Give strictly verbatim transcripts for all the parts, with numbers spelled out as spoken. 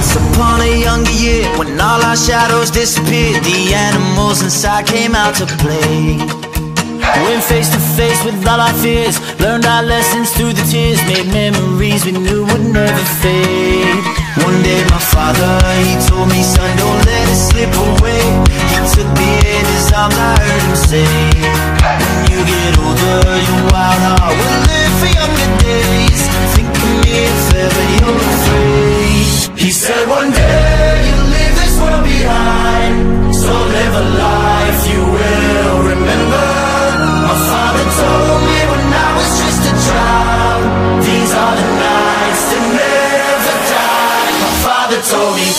Once upon a younger year, when all our shadows disappeared, the animals inside came out to play. Went face to face with all our fears, learned our lessons through the tears, made memories we knew would never fade. One day my father, he told me, son, don't let it slip away. He took me in his arms, I heard him say, when you get older, your wild heart will live for younger days. Think of me if ever you're afraid. He said one day you'll leave this world behind, so live a life you will remember. My father told me when I was just a child, these are the nights that never die. My father told me.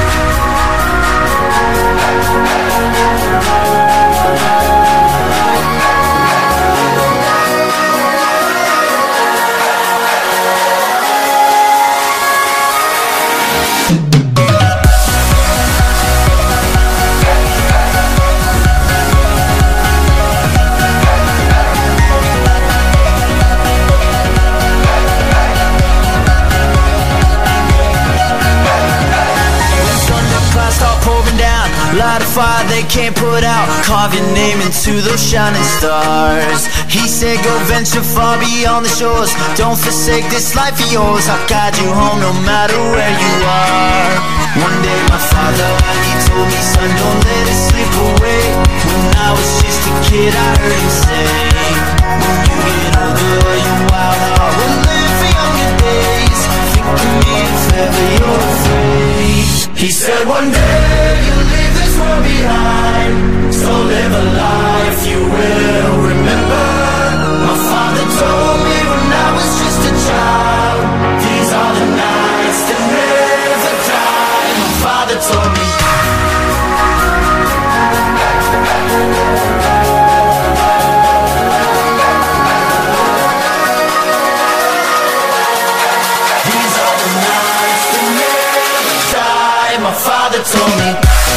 Light a fire they can't put out, carve your name into those shining stars. He said go venture far beyond the shores, don't forsake this life of yours. I'll guide you home no matter where you are. One day my father, he told me, son, don't let it slip away. When I was just a kid I heard him say, when you get older your wild heart will live for younger days. Think of me if ever you're afraid. He said one day you'll leave this world behind, so live a life you will remember. My father told me when I was just a child, these are the nights that never die. My father told me. These are the nights that never die. My father told me.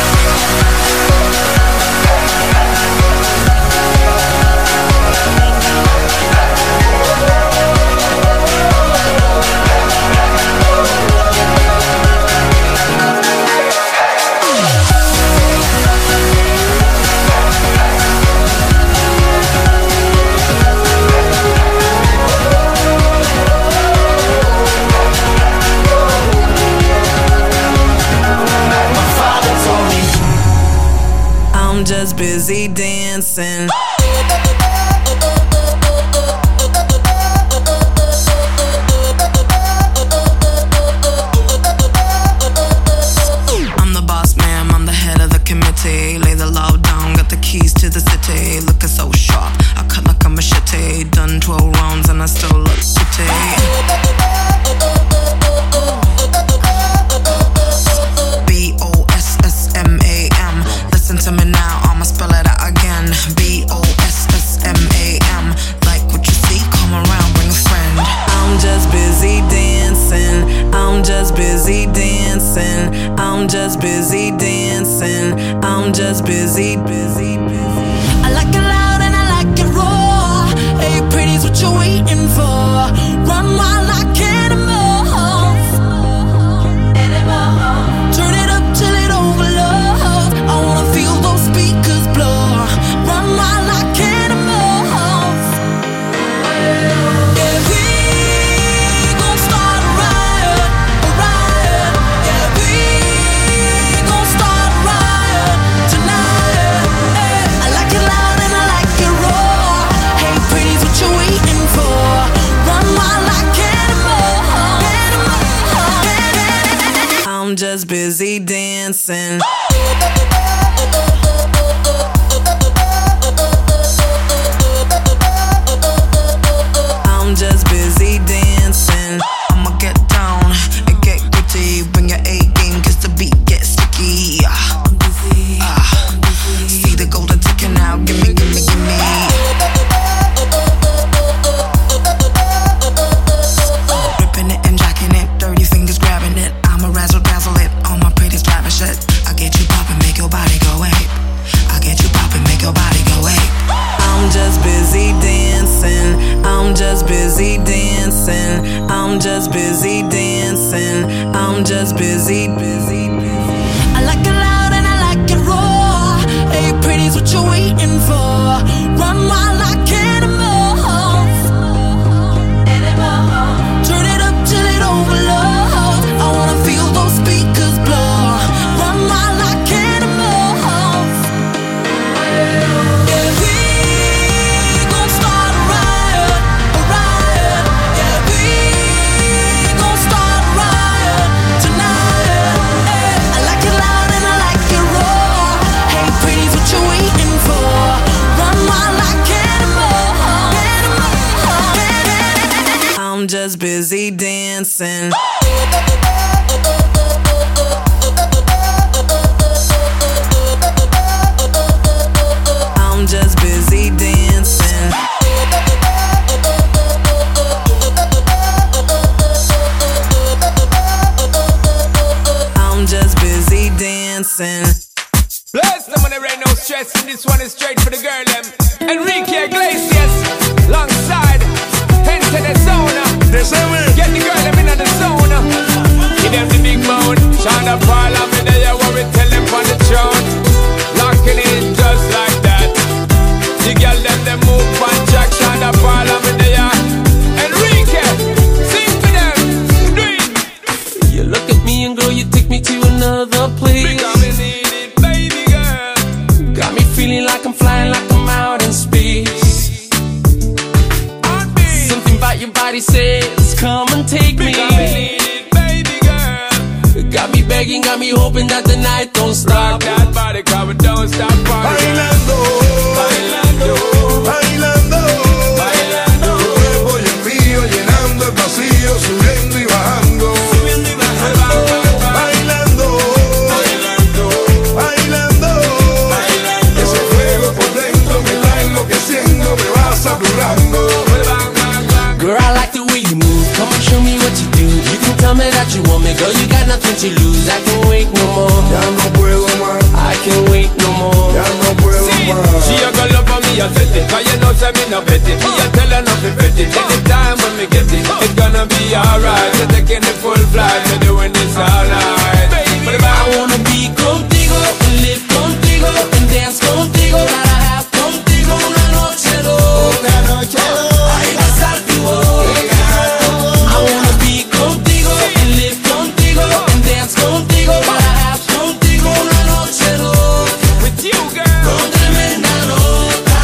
I'm just busy dancing. I'm the boss man, I'm the head of the committee. Lay the law down, got the keys to the city. Looking so sharp, I cut like a machete. Done twelve rounds and I still look pretty. B O S S M A M. Listen to me now, I'ma spell it out again. B O S S M A M. Like what you see, come around, bring a friend. I'm just busy dancing. I'm just busy dancing. I'm just busy dancing. I'm just busy, busy, busy. I like it loud and I like it raw. Hey, pretty's what you're waiting for. Run wild like animals. Turn it up till it overloads. I wanna feel those speakers blow. Run wild like animals. Yeah, we gon' start a riot, a riot. Yeah, we gon' start a riot tonight. I like it loud and I like it raw. Hey, pretty's what you're waiting for. Run wild like animals. I'm just busy dancing. I'm just busy dancing. I'ma get down and get gritty. Bring your A game, cause the beat gets sticky. I'm busy. Uh, see the golden ticket now, gimme, gimme, gimme. Ripping it and jacking it, dirty fingers grabbing it. I'ma razzle dazzle it, all my pretties driving shit. I get you poppin', make your I'm just busy, busy, busy. I like it loud and I like it raw. Hey, pretty's what you're waiting for. Run wild like animals. Turn it up till it overloads. I wanna feel those speakers blow. Run wild like animals. Yeah, we gon' start a riot, a riot. Yeah, we gon' start a riot tonight. I like it loud and I like it raw. Hey, pretty's what you're waiting for. Run wild like animals. I'm just busy dancing. I'm just busy dancing. I'm just busy dancing. Bless them when there ain't no stress, and this one is straight for the girl them. Enrique Iglesias, alongside Into the Zona. Get the girl them into the zone. Give them the big moan. Shonda Paul and me there, what we tell them on the throne. Locking in just like that. The girl them they move on track. Shonda Paul and me there. Enrique, sing for them. Do it. You look at me and girl, you take me to another place. Because we need it, baby girl. Got me feeling like I'm flying, like I'm out in space. Something about your body says, come and take me. Because we need it, baby girl. Got me begging, got me hoping that the night don't stop. Rock that body, cause we don't stop partying. Bailando, Bailando, bailando, bailando. tu cuerpo y el mío llenando el vacío, subiendo y bajando. Subiendo y bajando. Bailando, Bailando, bailando, bailando. ese fuego por dentro me está enloqueciendo, me va saturando. Bang, bang, bang. Girl, I like the way you move, come and show me what you do. You can tell me that you want me, girl, you got nothing to lose. I can't wait no more, Ya no puedo más, I can't wait no more. ya no puedo See, más. she a go love for me, I set it. Cause you know say me no bet it. Me a tell her not to bet it. Anytime when me get it, it's gonna be alright. We're taking the full flight, we're doing this all night. But if I I wanna be contigo, and live contigo, and dance contigo. Gotta have contigo una noche loca. Ay, besarte hoy. I wanna be contigo, and live contigo, and dance contigo. Gotta have contigo una noche loca. with you, girl, Con tremenda nota.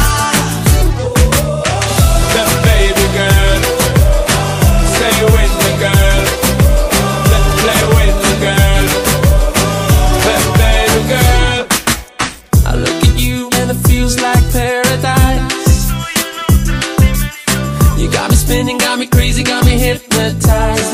the baby girl, stay with me, girl. Let's play with me, girl. The baby girl. I look at you and it feels like paradise. You got me spinning, got me crazy, got me hypnotized.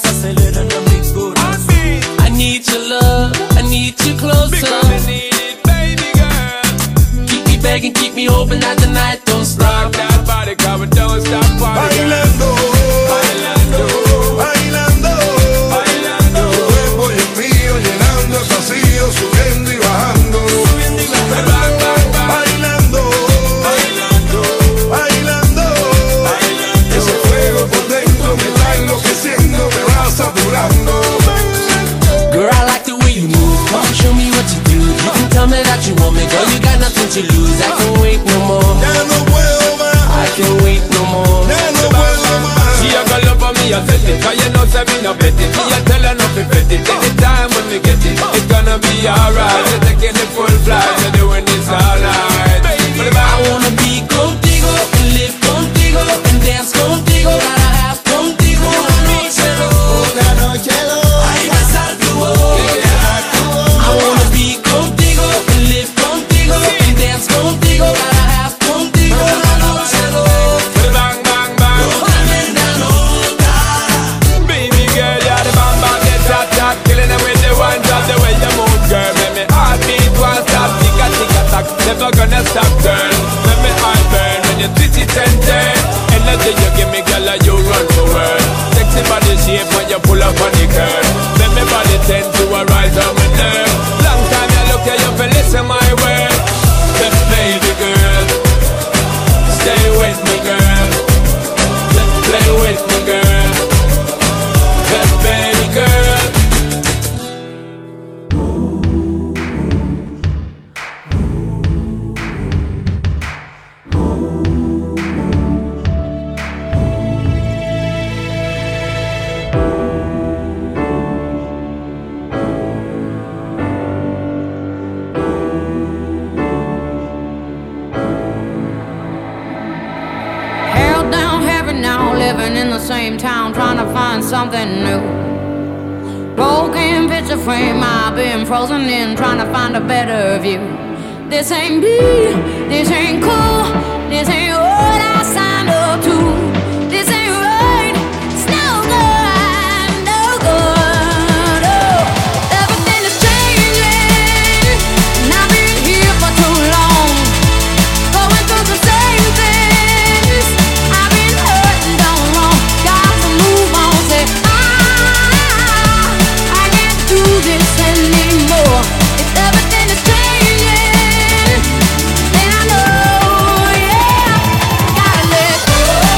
I need your love, I need you closer. Because we need it, baby girl. Keep me begging, keep me hoping that the night don't Rock stop. that body, cause we don't stop partying. Bailando, Bailando, bailando, bailando. tu cuerpo y el mío llenando el vacío, subiendo y bajando. Bang, bang, bang. Bailando, Bailando, bailando, bailando. ese fuego por dentro me está enloqueciendo, me va saturando. Girl, I like the way you move, come and show me what you do. You can tell me that you want me, girl, you got nothing to lose. I can't wait no more, Ya no puedo más, I can't wait no more. ya no puedo más. She a go love for me, I set it. Cause you know say me no bet it. Me a tell her not to bet it. Anytime when we get it, it's gonna be alright. We're taking the full flight, we're doing this all night. But if I I want wanna be contigo, and live contigo, and dance contigo. Gotta have contigo una noche loca. Ay, besarte hoy. I wanna be contigo, and live contigo, and dance contigo. Gotta have contigo una noche loca. bang, bang, bang. Tremenda nota. Baby girl, you're the bam bam, the tap tap. Killing them with the one drop, the way you move, girl. Make me heartbeat won't stop, tick a tick a tack. Never gonna stop, girl. Make me heart burn when you twist it and turn. Energy you give me, girl, you run the world. Sexy body shape when you pull up on the curve. Make me body tend to a rise on my nerve. Long time you look at you for listen my word. The baby girl, stay with me, girl. Let's play with me, girl. The baby girl. find something new. Broken picture frame, I've been frozen in, trying to find a better view. This ain't me, this ain't cool, this ain't what I signed up to. This ain't right, it's no good, no good. Oh, everything is changing, and I've been here for too long, going through the same things. I've been hurt and done wrong, got to move on. Say I, I can't do this anymore. If everything is changing, then I know, yeah, gotta let go.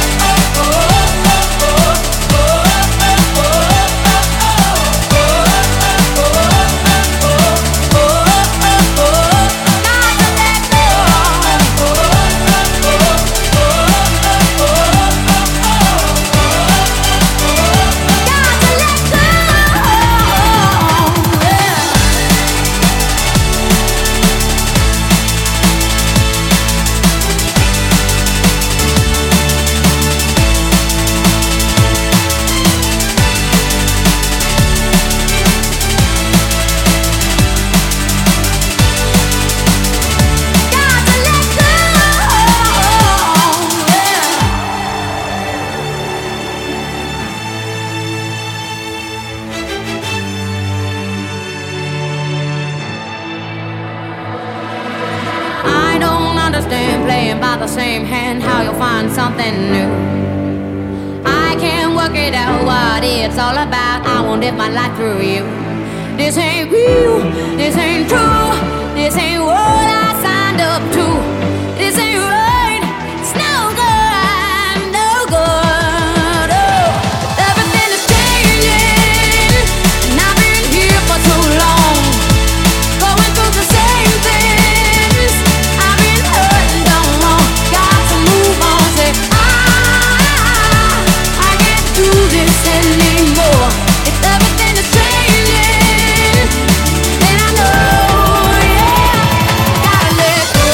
I don't understand playing by the same hand, how you'll find something new. I can't work it out what it's all about. I won't live my life through you. This ain't real, this ain't true, this ain't what I signed up to. This ain't right, it's no good, no good. Oh, everything is changing, and I've been here for too long, going through the same things. I've been hurt and done wrong, got to move on. Say I, I can't do this anymore. If everything is changing, then I know, yeah, gotta let go.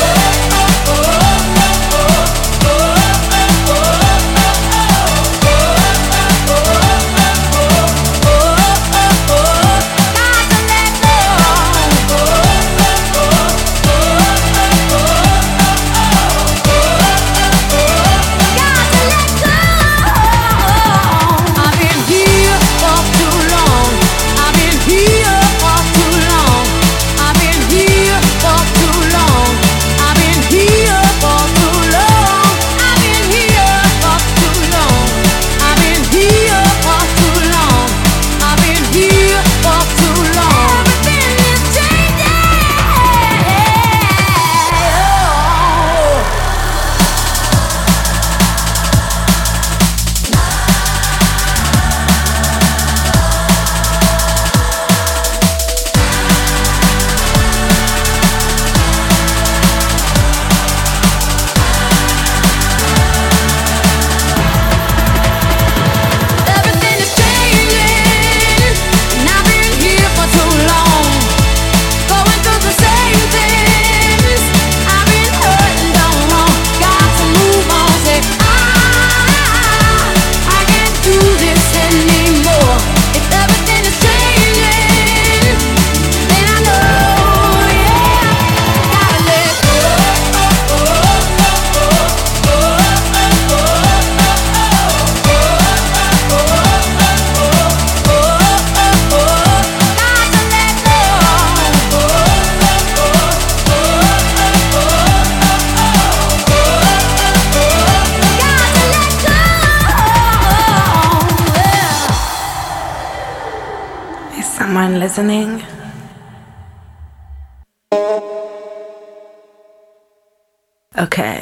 Someone listening? Okay.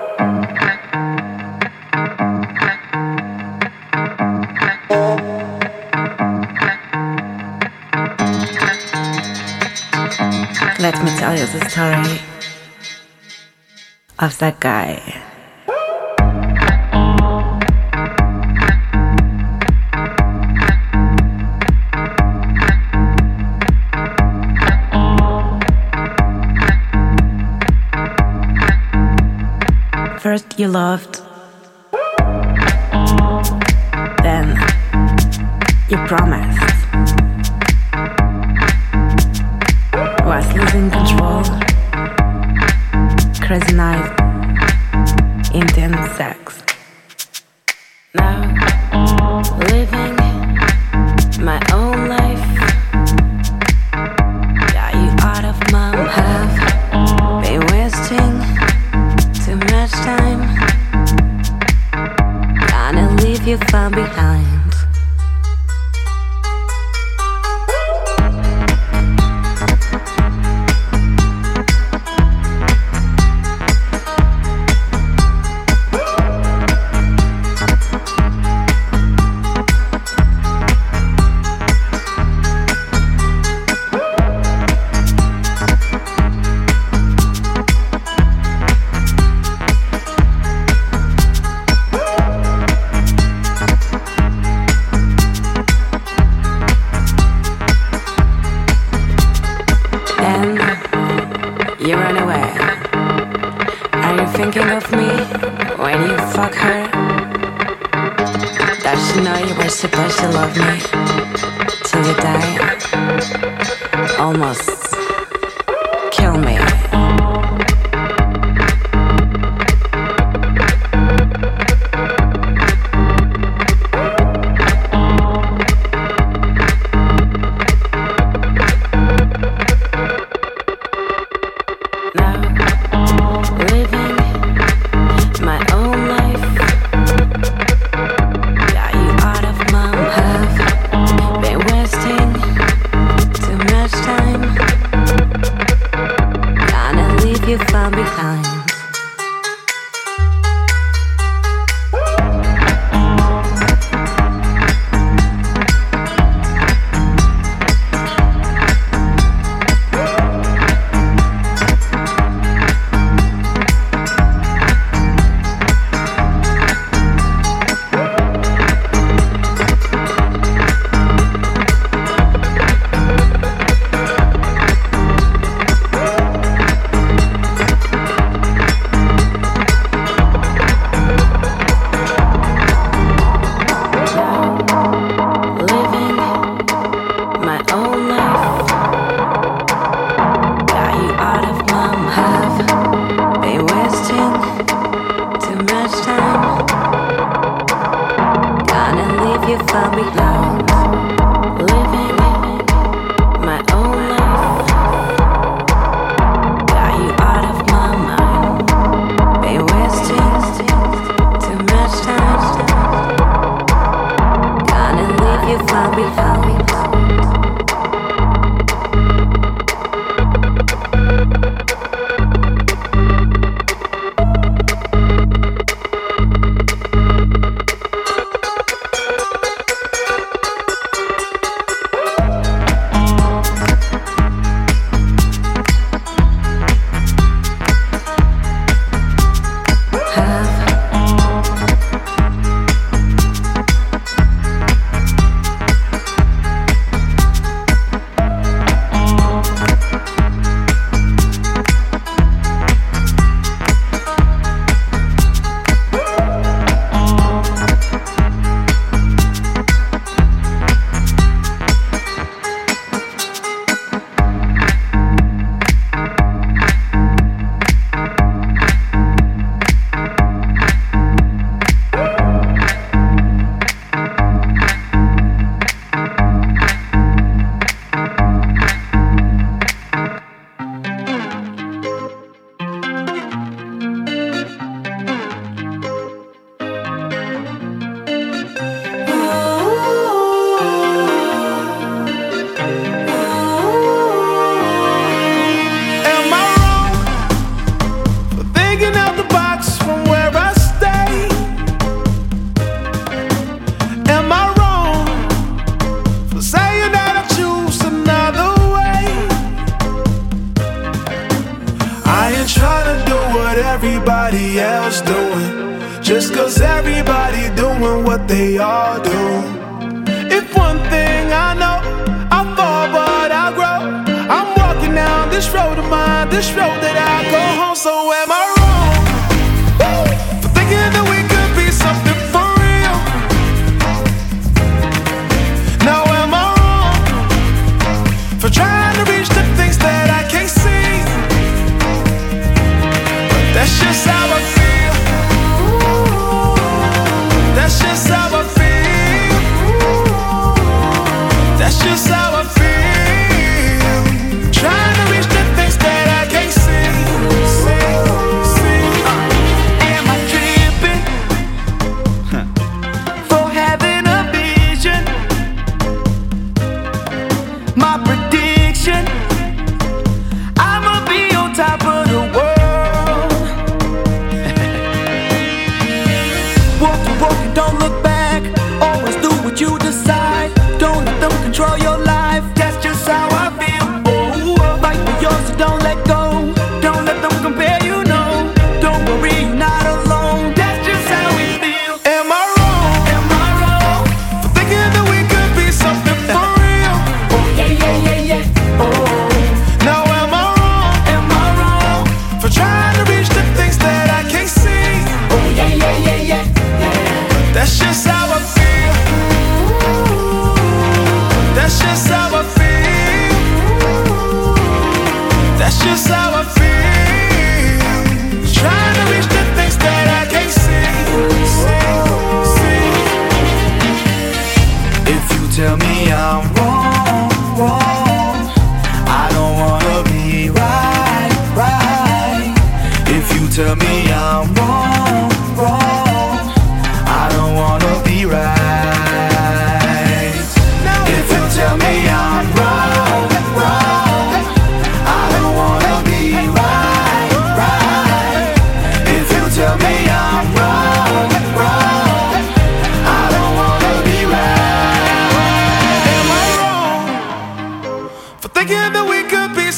Let me tell you the story of that guy. First you loved, then You promised. Was losing control. Crazy night. Intense sex. Now, living my own life. Got you out of my path. Been wasting too much time. Gonna leave you far behind. You run away. Are you thinking of me when you fuck her? Does she know you were supposed to love me till you die? Almost kill me. You far behind. You far behind. Living my own life. Got you out of my mind. Been wasting too much time. Gonna leave you far behind. Everybody else doing, just cause everybody doing what they all do. If one thing I know, I fall but I grow. I'm walking down this road of mine, this road that I go home. So am I wrong for thinking that we could be something for real?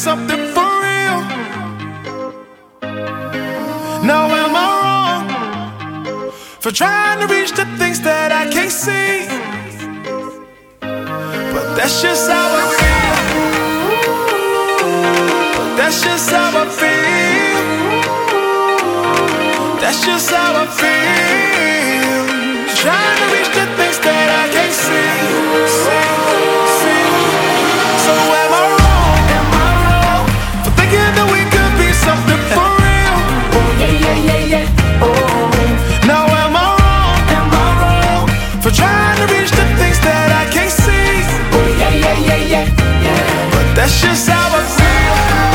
something for real? Now am I wrong for trying to reach the things that I can't see? But that's just how I feel. But that's just how I feel. That's just how I feel. Trying to reach the things that I can't see. See, see. So am I wrong? Am I wrong for thinking that we could be something for real? Oh yeah, yeah, yeah, yeah. Oh. Now am I wrong? Am I wrong for trying to reach the things that I can't see? Oh yeah, yeah, yeah, yeah, yeah. But that's just how I feel.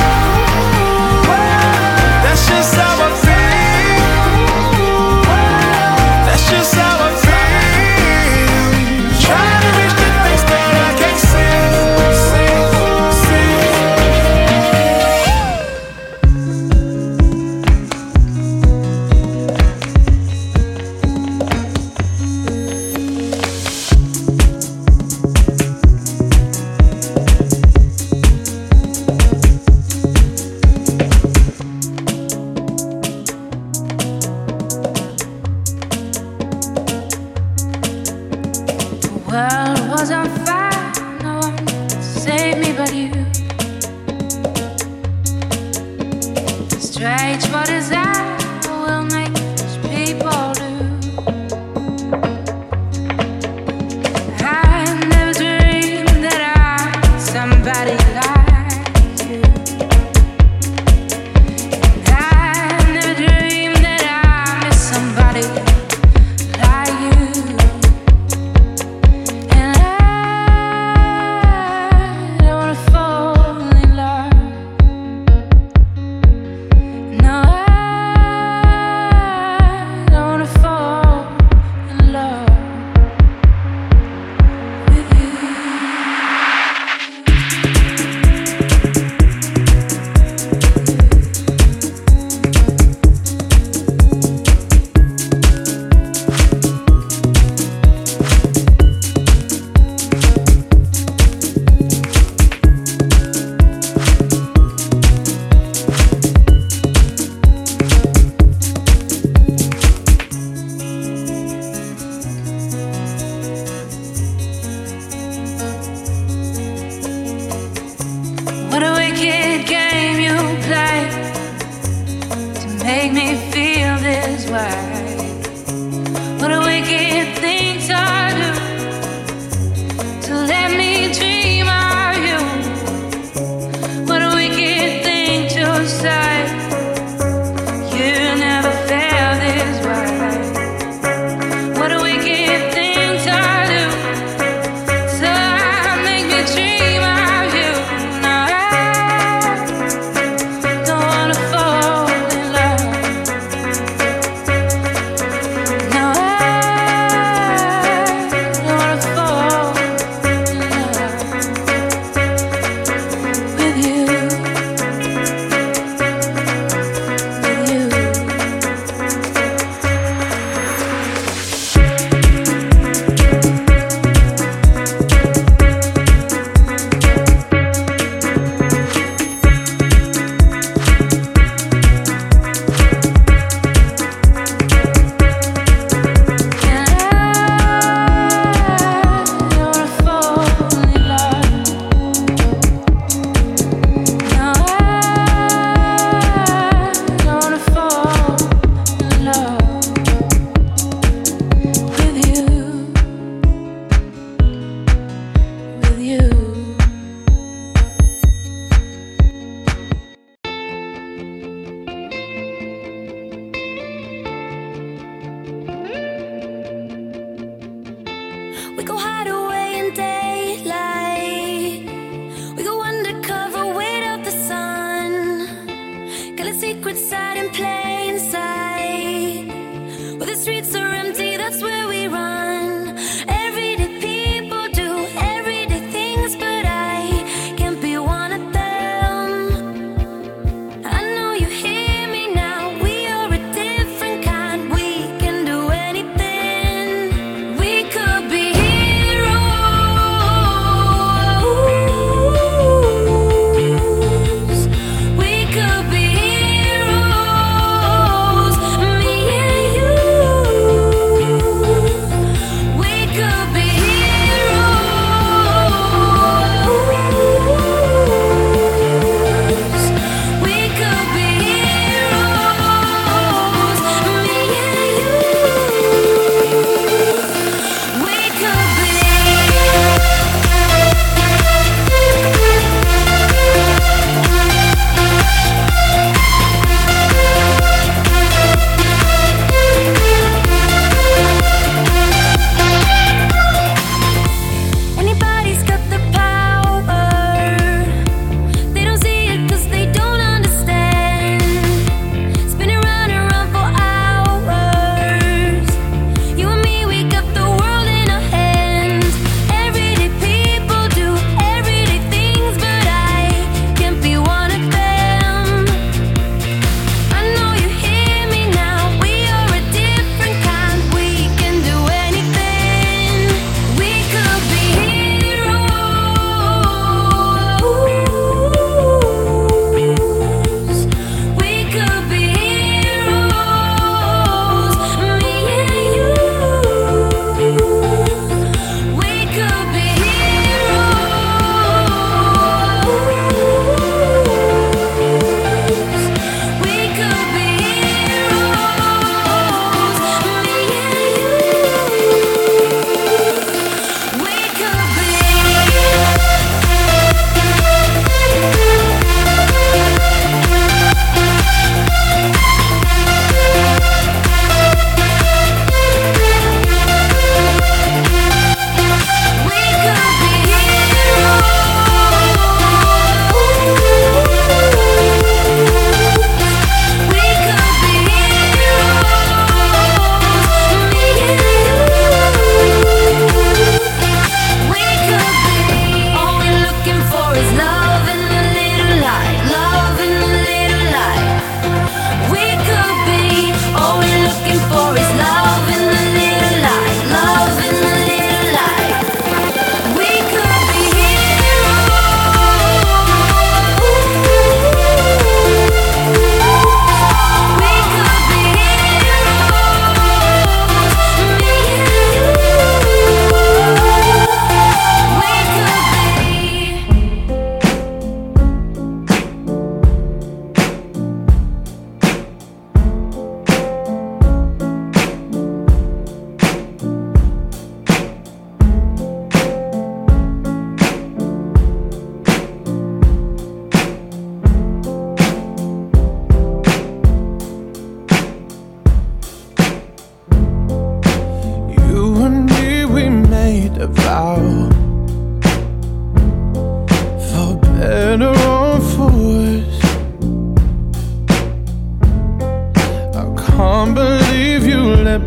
That's just how I feel. That's just how I feel. Trying to reach the things that I can't see, see,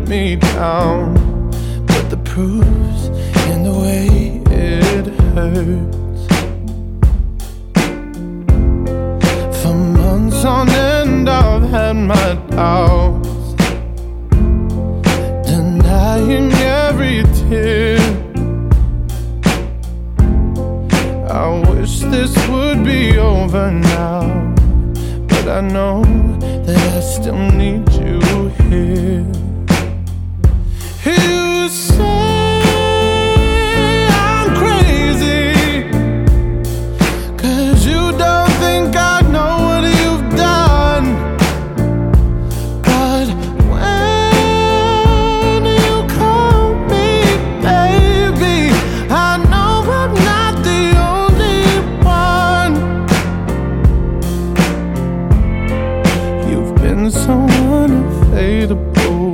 me down, but the proof's in the way it hurts. For months on end I've had my doubts, denying every tear. I wish this would be over now, but I know that I still need you here. You say I'm crazy, 'cause you don't think I know what you've done. But when you call me baby, I know I'm not the only one. You've been so unavailable.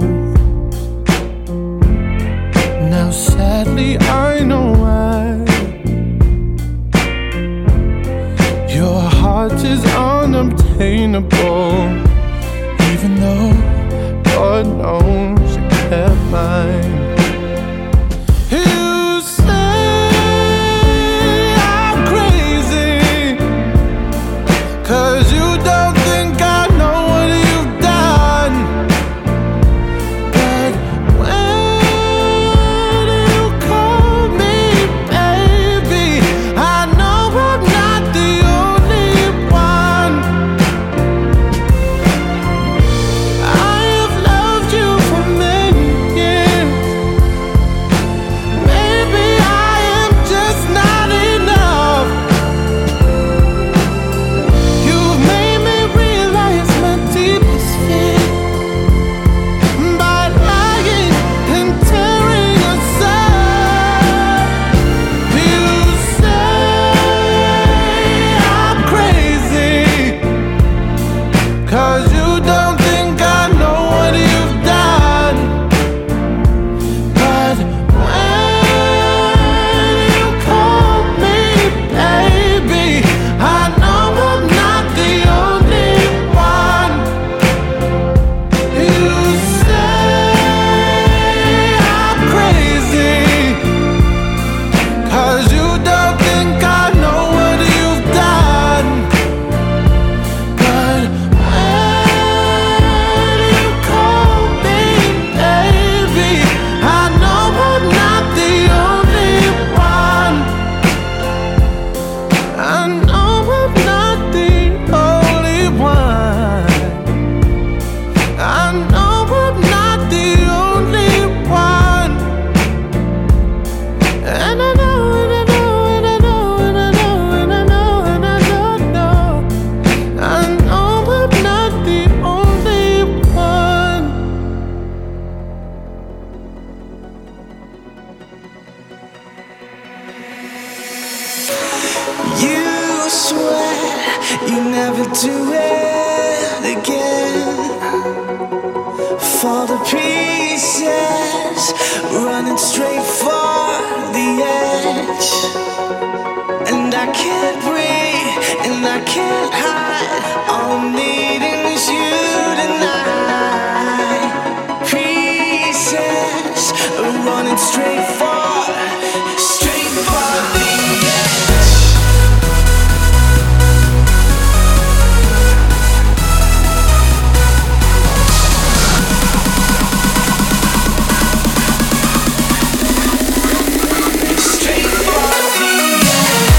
Now sadly I know why. Your heart is unobtainable, even though God knows you kept mine. You say I'm crazy, 'cause you don't think I know what you've done. But when you call me baby, I know I'm not the only one. I have loved you for many years. Maybe I am just not enough. You've made me realize my deepest fear by lying and tearing us up. You say I'm crazy, 'cause you don't think I know what you've done. But when you call me baby, I know I'm not the only one. You say I'm crazy, 'cause you don't think I know what you've done. But when you call me baby, I know I'm not the only one. I know I'm not the only one. I know I'm not the only one. And I know, and I know, and I know, and I know, and I know, and I know, know. I know I'm not the only one. You swear you never do it again. For the pieces running straight for the edge. And I can't breathe and I can't hide. All I'm needing is you tonight. Pieces running straight for, straight for the edge. Straight for the edge.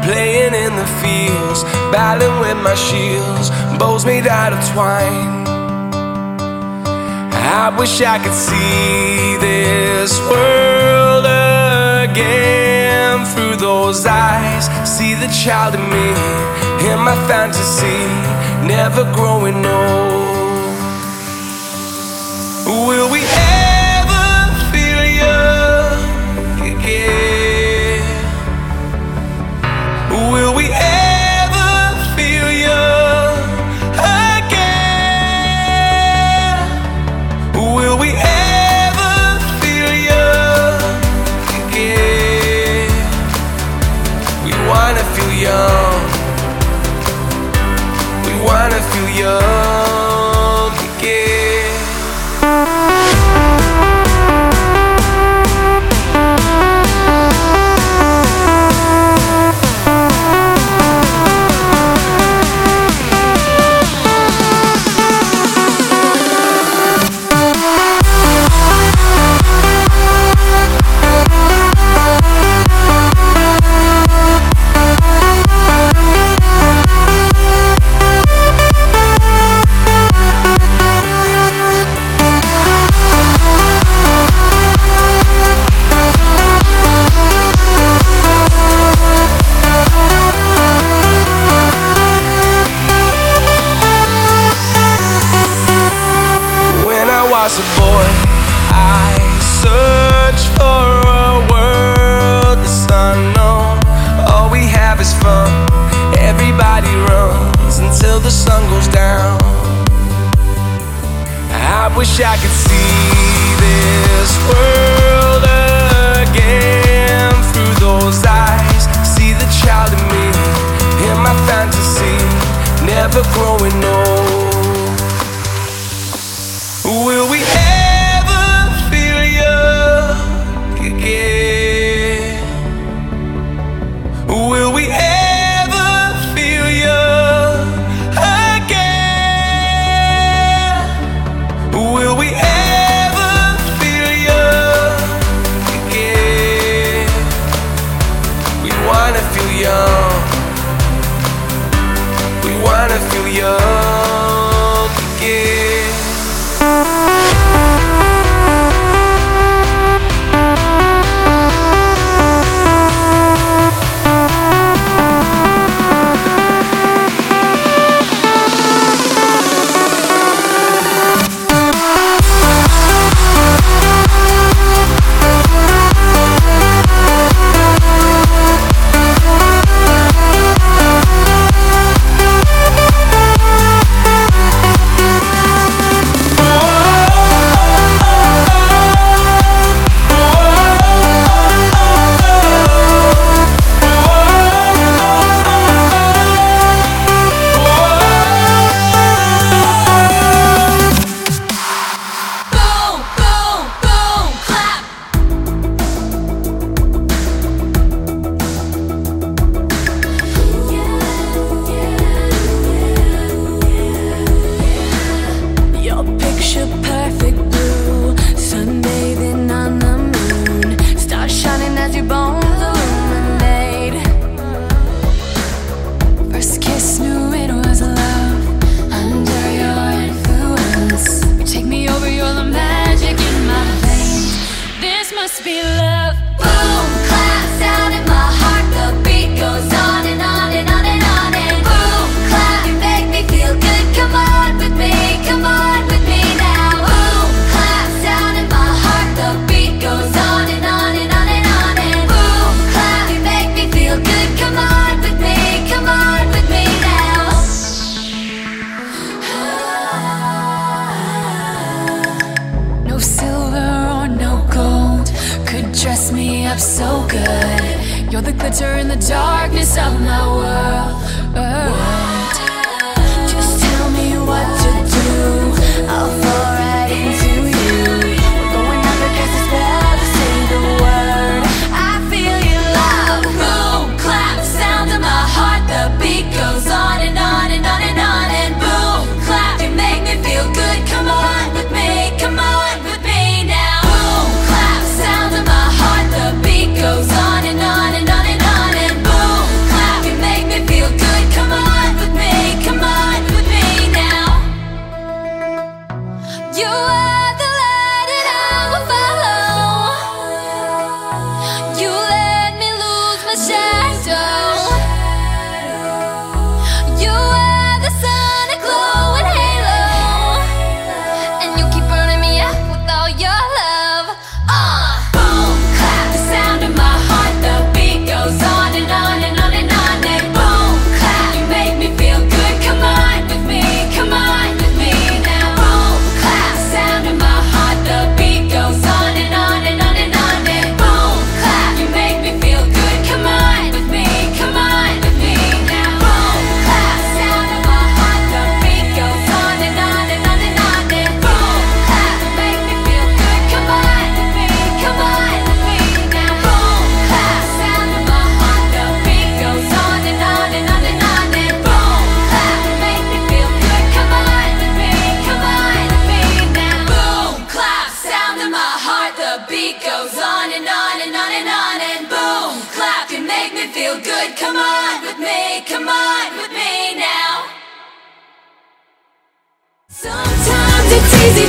playing in the fields, battling with my shields, bows made out of twine. I wish I could see this world again through those eyes. See the child in me, in my fantasy, never growing old. Will we ever feel young again? Will we ever feel young again? Will we ever feel young again? We wanna feel young. We wanna feel young again. As a boy, I searched for a world that's unknown. All we have is fun. Everybody runs until the sun goes down. I wish I could see this world again through those eyes. See the child in me, in my fantasy, never growing old. Will we ever feel young again? Will we ever feel young again? Will we ever feel young again? We wanna feel young. We wanna feel young again. Sound of my heart, the beat goes on and on and on and on, and boom, clap.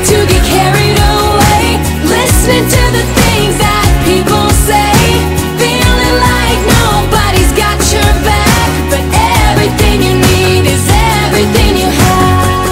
to get carried away, listening to the things that people say, feeling like nobody's got your back, but everything you need is everything you have.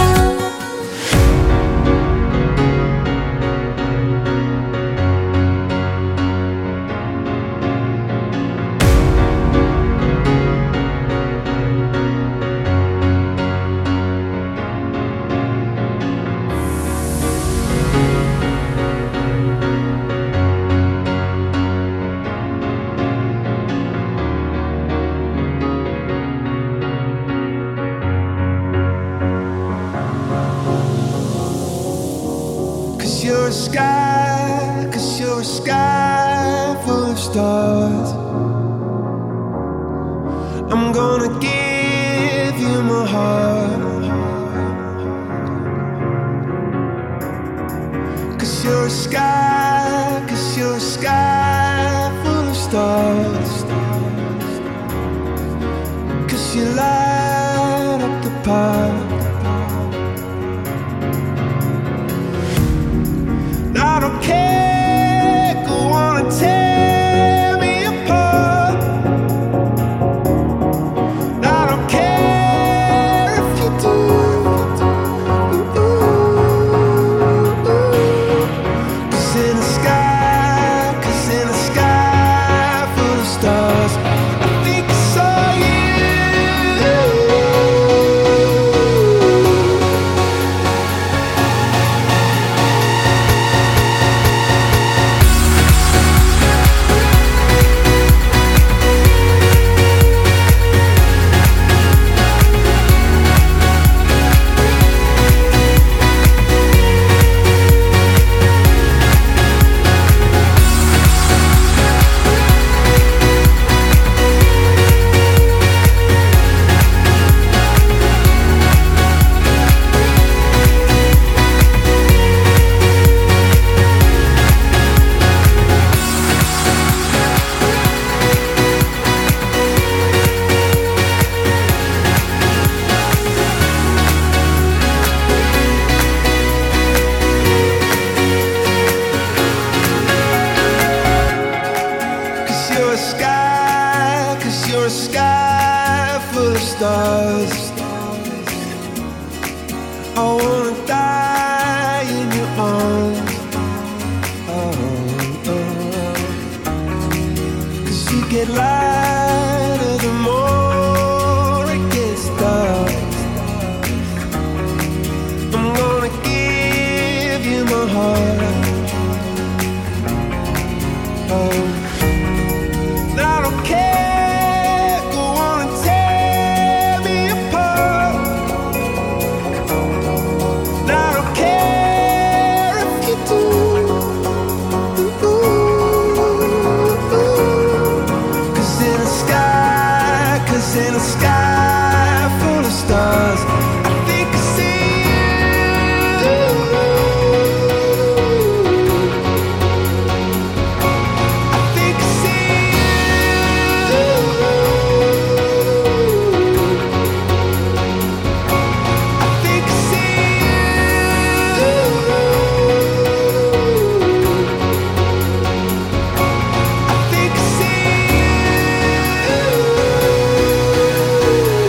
You're a sky, cause you're a sky full of stars. I'm gonna give you my heart. Cause you're a sky, cause you're a sky full of stars. Cause you light up the park. I don't care, go on and tear me apart. I don't care if you do. Cause in the sky, cause in the sky full of stars, I think I saw you. Stars. I wanna die in your arms. Oh, oh. Cause you get lighter the more it gets dark. I'm gonna give you my heart. Oh, I don't care. In a sky full of stars, I think I see you. I think I see you. I think I see you. I think I see you.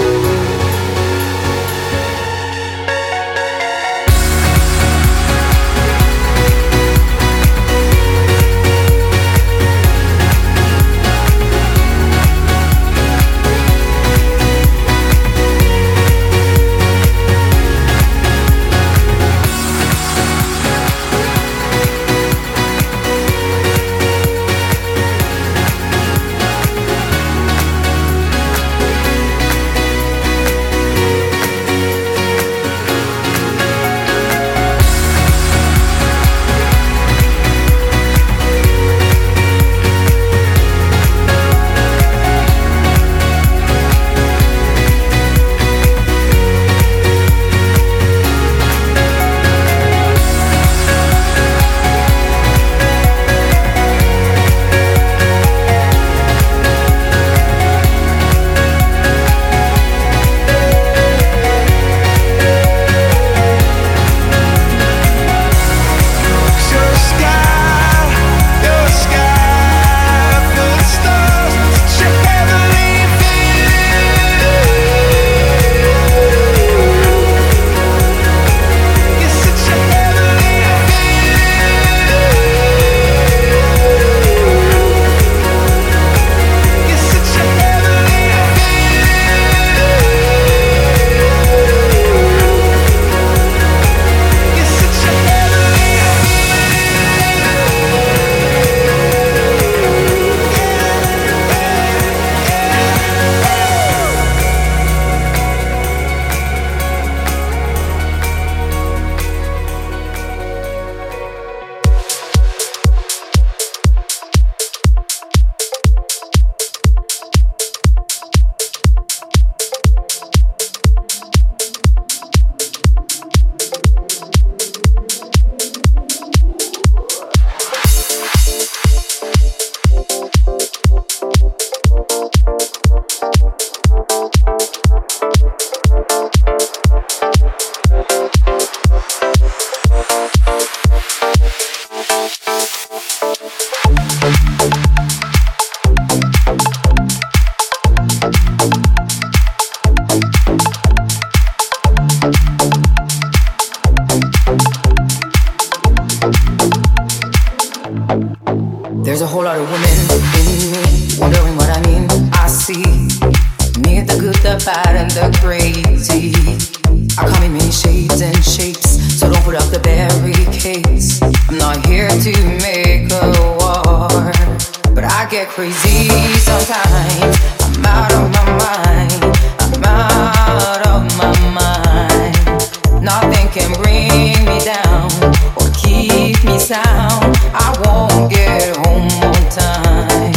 bad and the crazy are coming many shades and shapes, so don't put up the barricades. I'm not here to make a war, but I get crazy sometimes. I'm out of my mind, I'm out of my mind. Nothing can bring me down or keep me sound. I won't get home on time.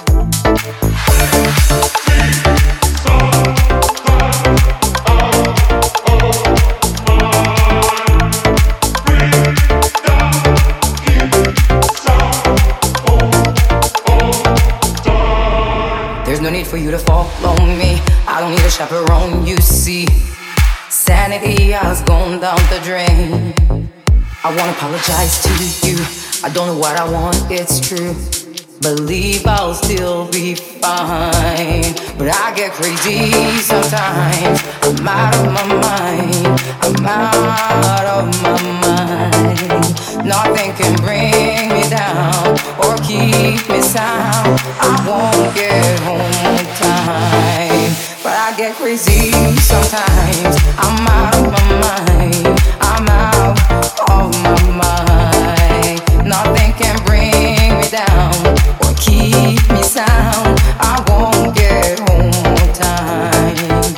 There's no need for you to follow me. I don't need a chaperone, you see. Sanity has gone down the drain. I wanna apologize to you. I don't know what I want, it's true. Believe I'll still be fine, but I get crazy sometimes. I'm out of my mind, I'm out of my mind. Nothing can bring me down or keep me sound. I won't get home on time, but I get crazy sometimes. I'm out of my mind, I'm out of my mind. Nothing can bring me down or keep me sound. I won't get home on time.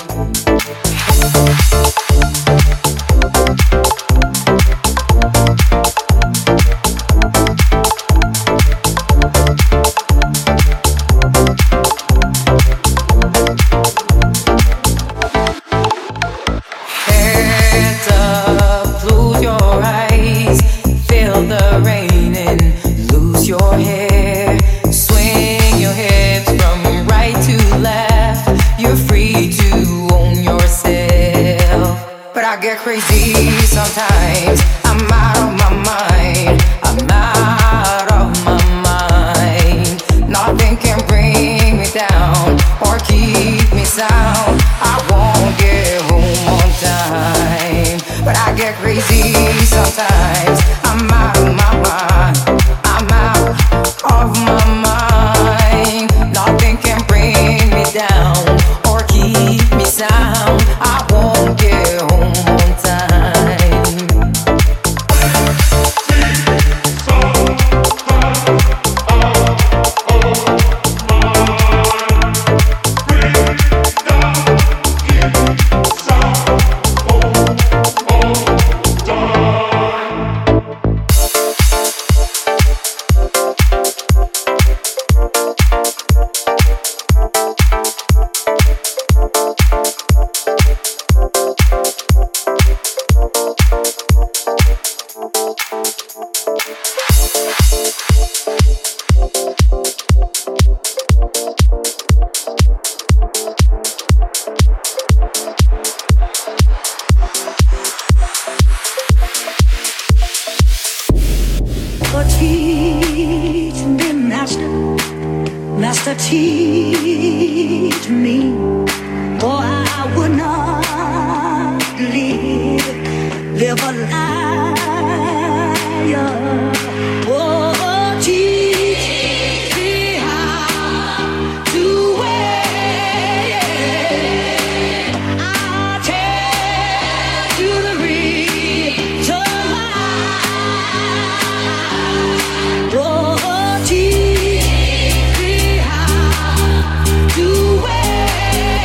Heads up, close your eyes, feel the rain and lose your hair. Swing your hips from right to left. You're free to own yourself, but I get crazy sometimes. I'm out of my mind, I'm out of my mind. Nothing can bring me down or keep me sound. I won't get home on time, but I get crazy sometimes. I'm out of my mind, I'm out of my mind. Nothing can bring me down or keep me sound. I won't get home on time. Oh, teach me, Master, Master, teach me, or I would not live, live a liar. Oh, teach me how to wait. I'll tell you the reason why. Oh, teach me how to wait.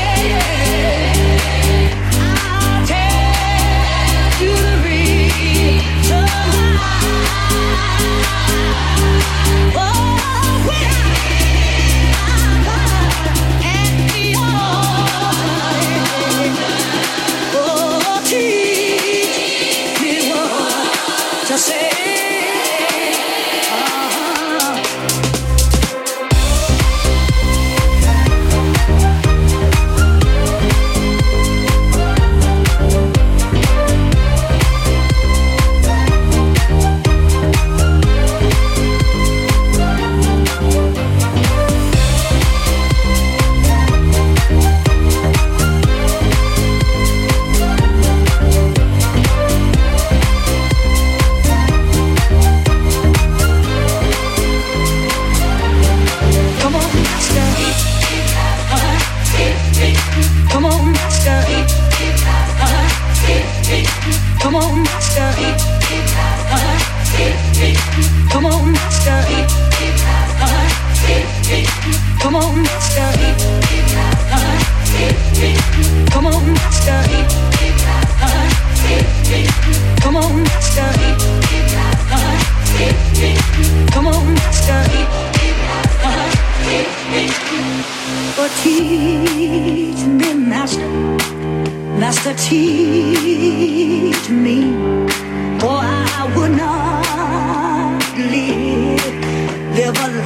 teach me, or I would not live, live a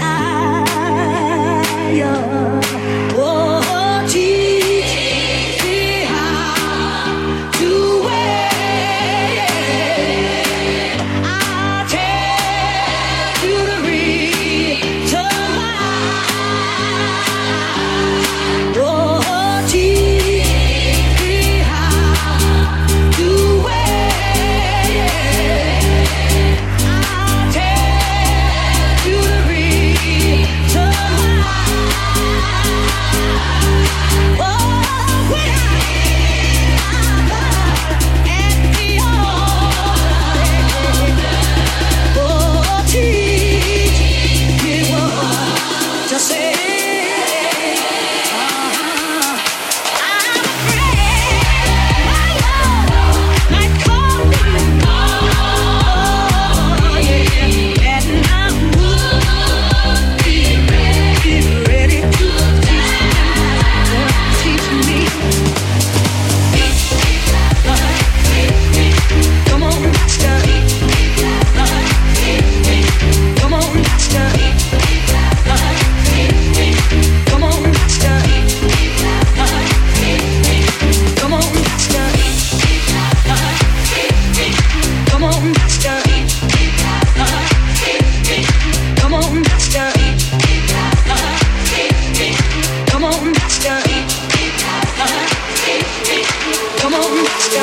liar. Oh, teach me how to wait. I'll tell you the reason why. Oh, teach me how to wait. I'll tell you the reason why. Oh, when I'm at the altar, oh, teach me what to say. I'm afraid my love might call me, oh, yeah, and I would be ready, ready to teach me. Come on, master. Come on, master. Come on, master. Come on, master. Come on, master. Come on, master. Come on, master. Come on, master.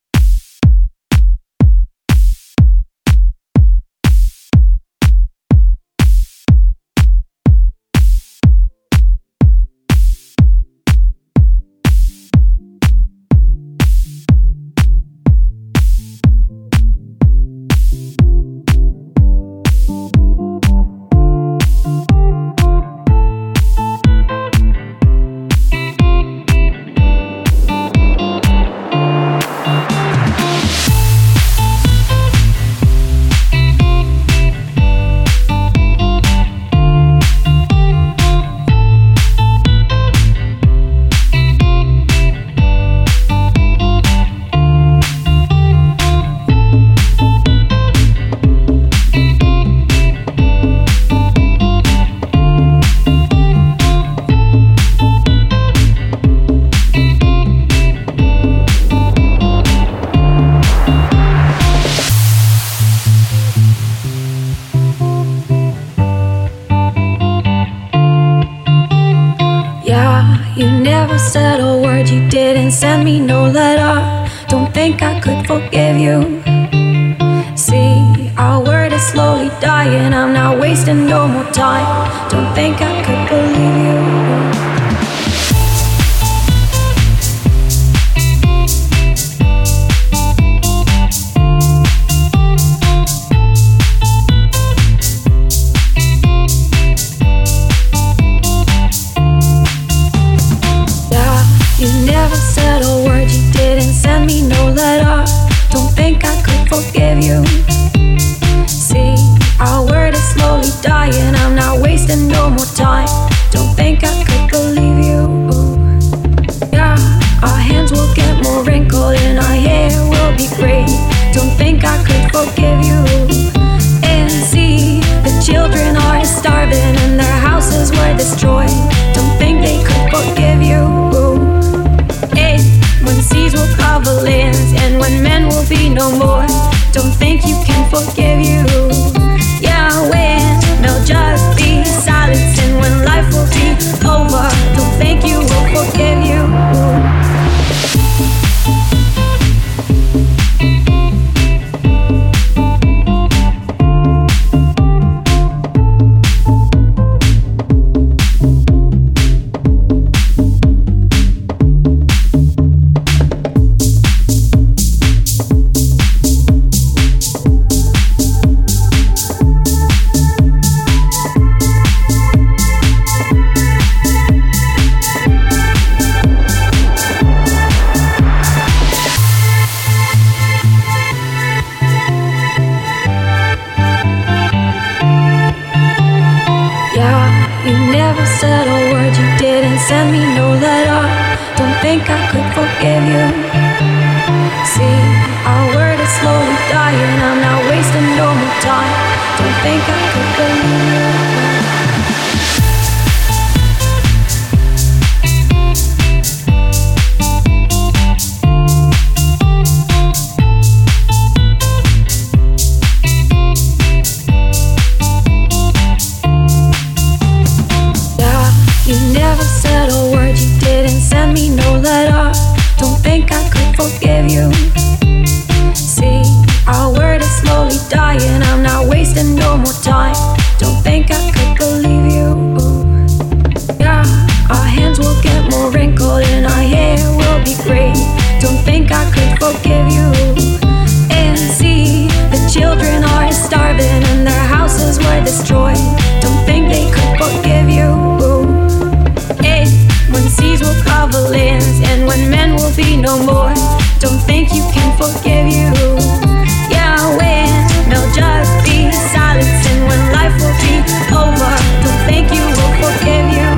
Yeah, you never said a word, you didn't send me no letter. Don't think I could forgive you. See, our word is slowly dying, I'm not wasting no more time. Don't think I could believe you. You never said a word, you didn't send me no letter. Don't think I could forgive you. See, our word is slowly dying, I'm not wasting no more time. Don't think I could believe you. Yeah, our hands will get more wrinkled and our hair will be gray. Don't think I could forgive you. And see, the children are starving and their houses were destroyed. Don't think they could forgive you. When seas will cover lands and when men will be no more, don't think you can forgive you. Yeah, when there'll just be silence and when life will be over, don't think you will forgive you. no more. Don't think you can forgive you. Yeah, I win. There'll just be silence, and when life will be over, don't think you will forgive you.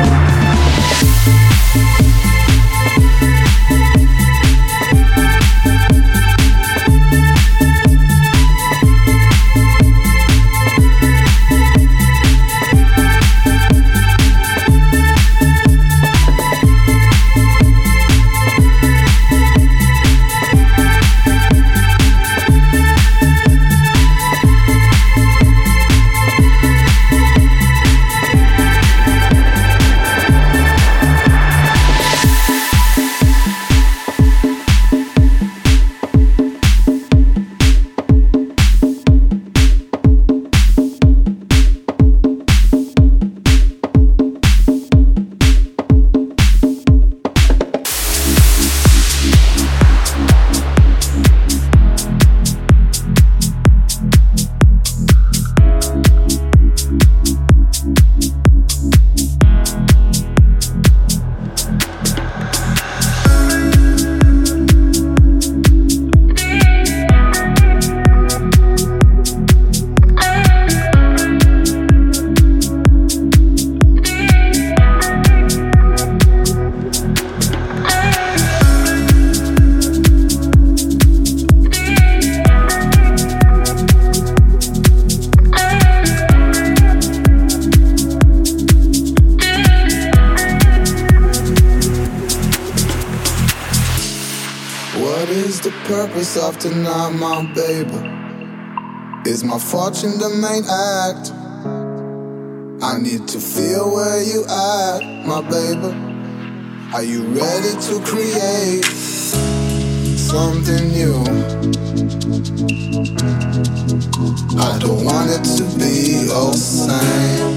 Of tonight, my baby. Is my fortune the main act? I need to feel where you at, my baby. Are you ready to create something new? I don't want it to be all the same.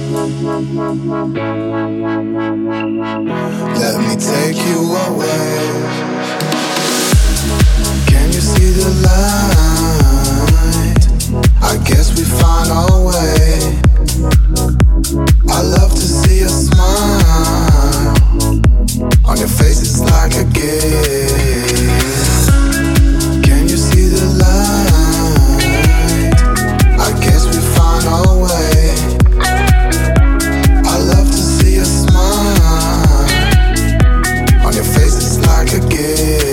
Let me take you away. See the light, I guess we find our way. I love to see a smile on your face, it's like a gift. Can you see the light? I guess we find our way. I love to see a smile on your face, it's like a gift.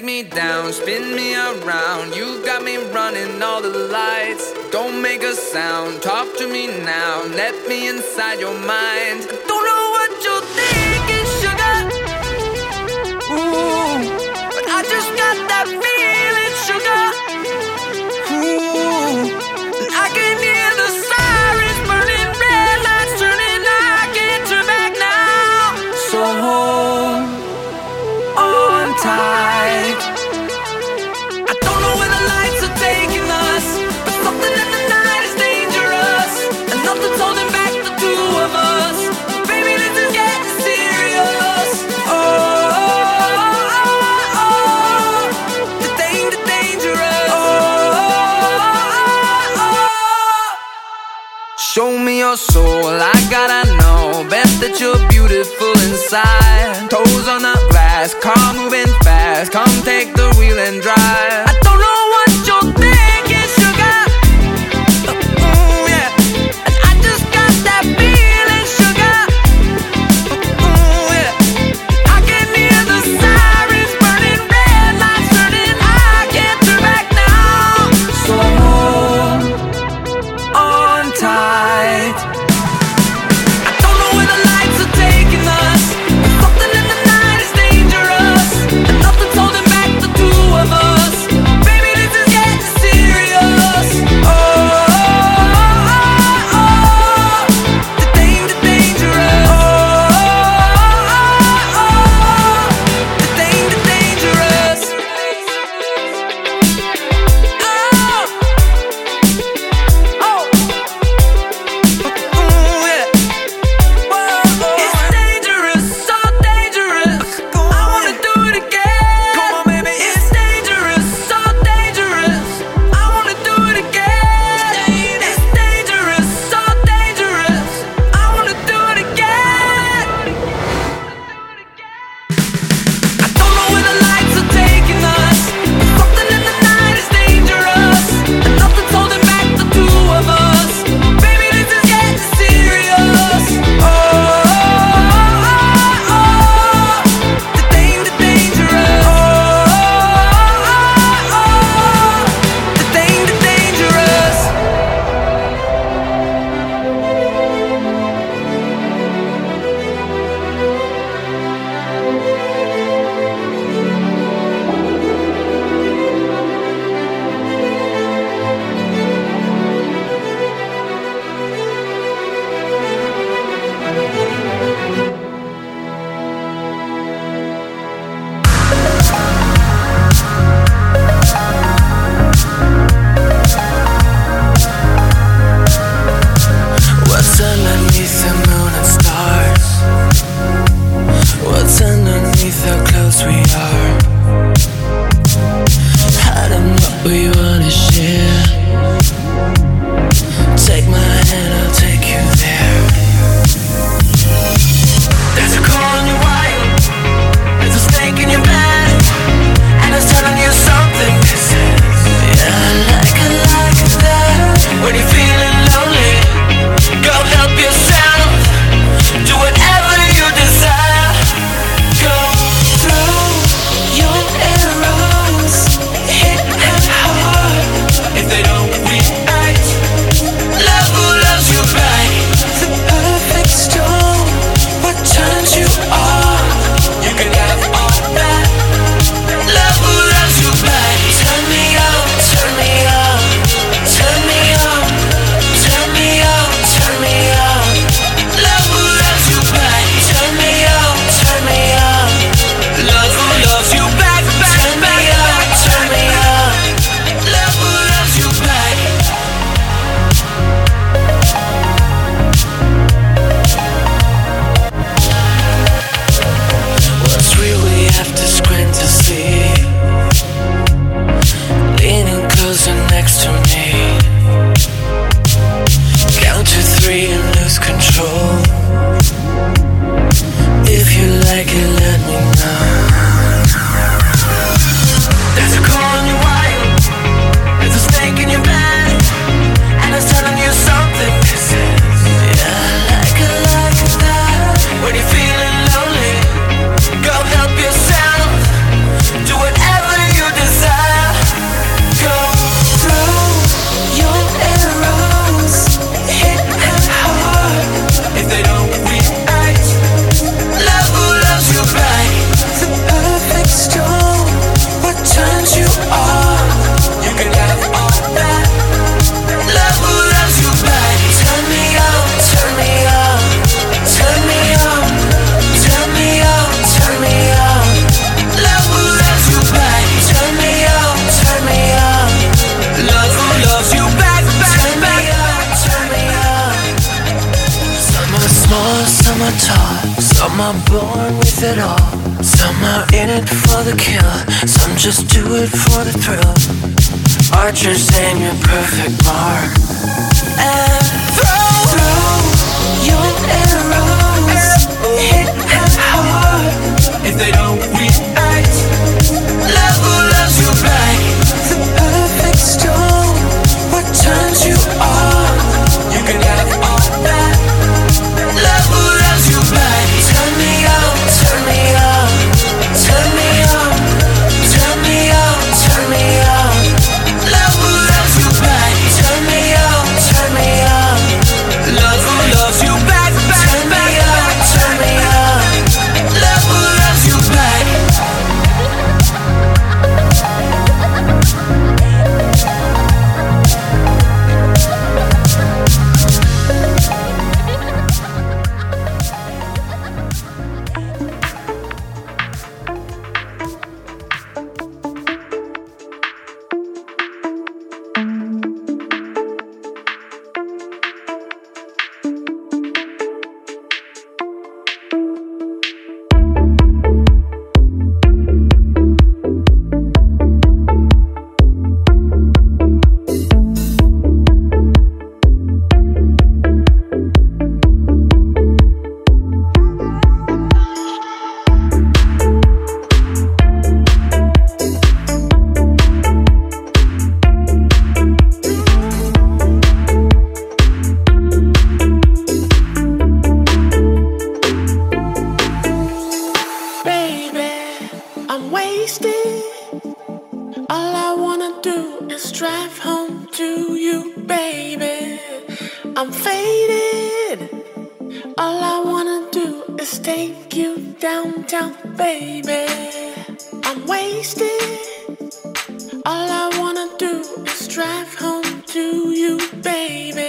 me down, spin me around. You got me running all the lights. Don't make a sound, talk to me now. Let me inside your mind. Don't know what you're thinking, sugar. Ooh, but I just got that feeling, sugar. Ooh, and I can hear the sirens burning, red lights turning. I can't turn back now. So hold on tight. I don't know where the lights are taking us, but something in the night is dangerous, and nothing's holding back the two of us. Baby, this is getting serious. Oh, oh, oh, oh. The danger, dangerous. Oh, oh, oh, oh. Show me your soul, I gotta know. Best that you're beautiful inside. Toes on the glass, car moving fast. Come take the wheel and drive. I don't know what you're thinking, sugar. Uh, ooh, yeah. And I just got that feeling, sugar. Uh, ooh, yeah. I can hear the sirens burning, red lights turning. I can't turn back now. So hold on tight. I don't know where the lights are taking us, but something in the night is dangerous, and nothing's holding back the two of us. Some born with it all, some are in it for the kill, some just do it for the thrill. Archers aim your perfect mark and throw, throw your arrows, hit them hard. If they don't react, love will love you back. The perfect storm, what turns you on, you can have all that. Love will love you back. Turn me on, turn me on, turn me on, turn me on, turn me on. Love will love you back. Turn me on, turn me on. Love will love you back, back, turn me on, turn me on. Love will love you back. All I wanna do is drive home to you, baby.